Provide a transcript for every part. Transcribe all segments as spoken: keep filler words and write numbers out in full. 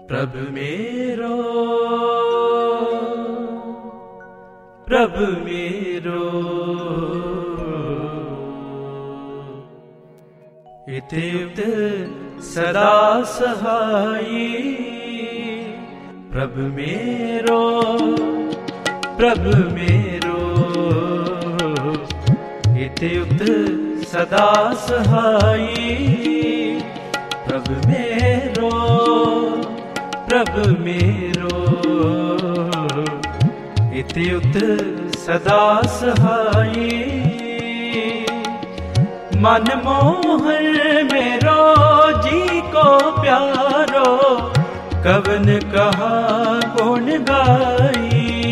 प्रभु मेरो प्रभु मेरो इत्युक्त सदा सहायी। प्रभु मेरो प्रभु मेरो इत्युक्त सदा सहायी। प्रभु मेरो प्रभु मेरो इत्युक्त सदा सहायी। मनमोहन मेरो जी को प्यारो कवन कहा गुण गाई।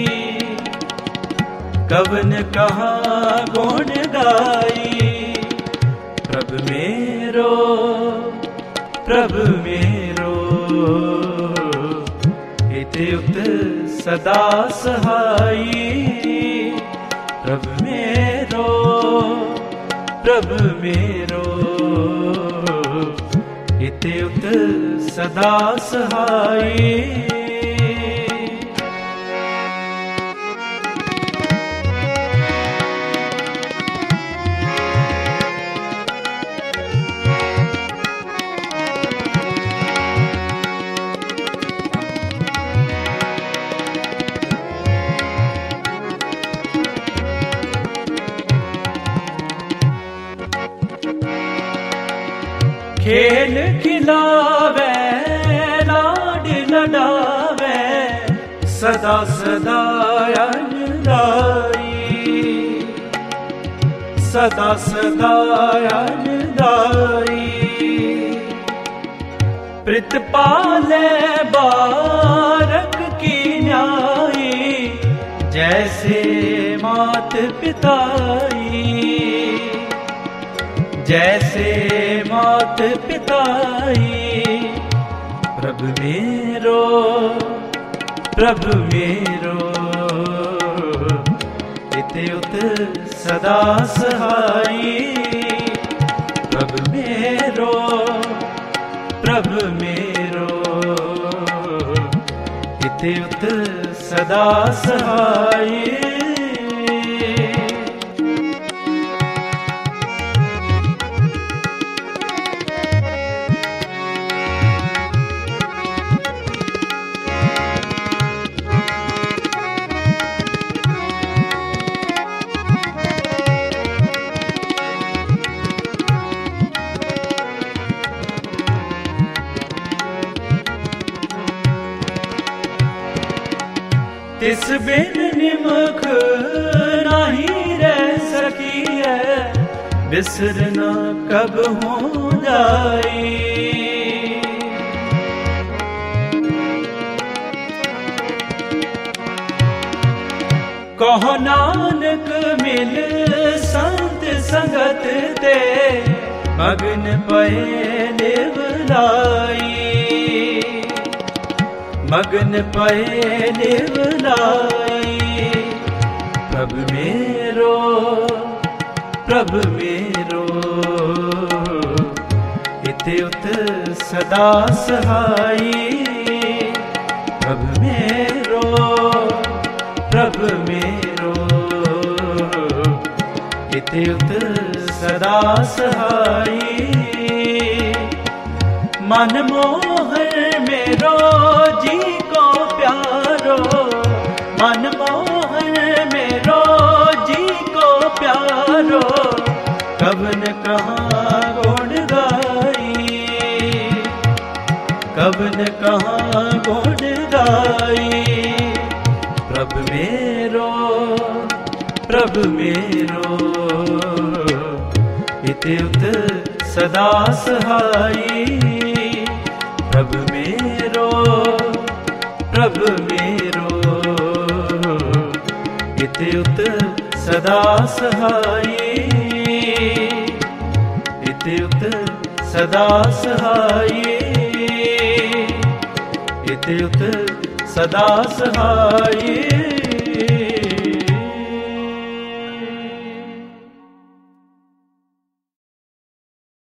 कवन कहा गुण गाई। प्रभु मेरो प्रभु मेरो इत्युक्त सदा सहायी। प्रभु मेरो प्रभु मेरो इत्युक्त सदा सहायी। खेल खिलावे लाड लडावे सदा सदा अनुदाई। सदा सदा अनुदाई। प्रीत पाले बारक की न्यायी जैसे मात पिताई। जैसे मात पिताई। प्रभु मेरो प्रभु मेरो इत्युक्त सदा सहायी। प्रभु मेरो प्रभु मेरो इत्युक्त सदा सहायी। तिस बिन निमख नहीं रह सकी है बिसरना कब हो जाई। कहो नानक मिल संत संगत ते मगन पए निवलाई। मगन पए निवलाई। प्रभु मेरो प्रभु मेरो इत्युक्त सदा सहायी। प्रभु मेरो प्रभु मेरो इत्युक्त सदा सहायी। मनमोहन मेरो जी को प्यारो मनमोहन मेरो जी को प्यारो कवन कहाँ गुण गाई। कवन कहाँ गुण गाई। प्रभु मेरो प्रभु मेरो इत्युक्त सदा सहायी। प्रभु मेरो प्रभु मेरो इत्युक्त सदा सहायी। इत्युक्त सदा सहायी। इत्युक्त सदा सहायी।